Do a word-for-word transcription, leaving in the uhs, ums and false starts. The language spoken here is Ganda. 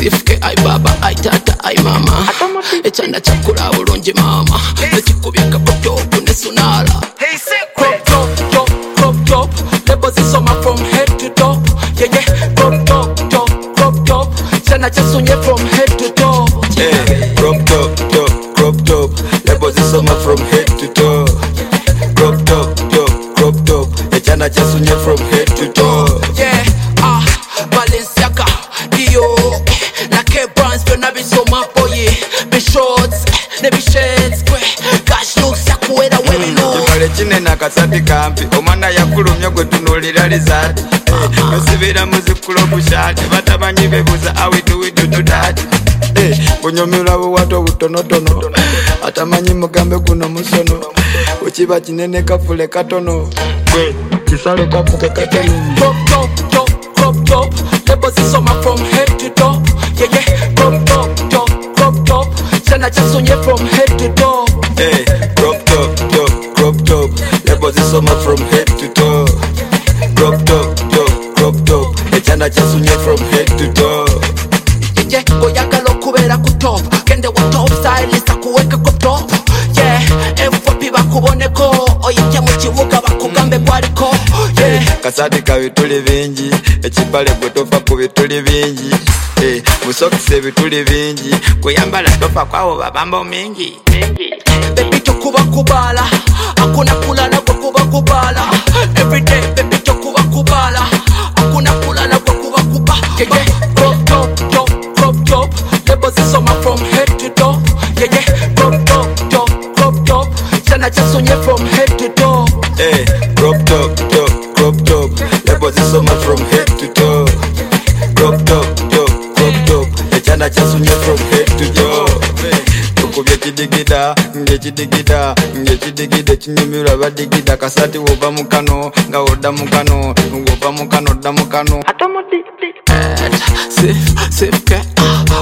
Sifke ai baba ai tata ai mama Echana chakula bulungi mama Nekikubye kaboto ne sunala Crop top top crop top Labels is on my from head to toe Yeah yeah crop top top crop top Chana chasunye from head to toe Yeah crop top top crop top Labels is on my from head to toe Crop top top crop top Echana chasunye from head to toe Yeah ah Balenciaga Dio na K-Brands byonna bisoma boye be shorts ne be shades kwe cash looks yakuwera webino Kale kinene akasati kampi omwana yakulumya gwe tunulira lizard Nosibira muzikulo bushati batamanyi bebuza how we do it do that Bunyomera buwato butonotono atamanyi mugambe guno musono Ukiba kinene kafule katono Kisale kafuke katono Crop top top crop top Labels is on my from head to toe Yeah yeah crop top top crop top Chana chasunye from head to toe Hey crop top top crop top Labels is on my from head to toe Crop top top crop top Echana chasunye from head to toe Yeah yeah oyagala okubeera ku top Gende wa top stylist akuweka ku top Yeah F Y P bakuboneko oyitya mu kibuga bakugambe gwaliko Yeah Kasati ka bituli bingi ekipale gwe tofa ku bituli bingi busokisi ebituli bingi kuyambala tofa kwawo babambo mingi Baby tokuba kubala Hakuna kulala kwa kuba kubala Everyday baby tokuba kubala Hakuna kulala kwa kuba kuba Yeah yeah crop top top crop top Labels is on my from head to toe Yeah yeah crop top top crop top Chana chasunye from head to toe Hey crop top top crop top Labels is on my from head to toe Crop top top crop top Echana chasunye from head to toe Tukubye kidigida nge kidigida nge kidigida kinyumirwa badigida kasati wova mukano nga oda mukano wova mukano oda mukano Sif, sif ke ah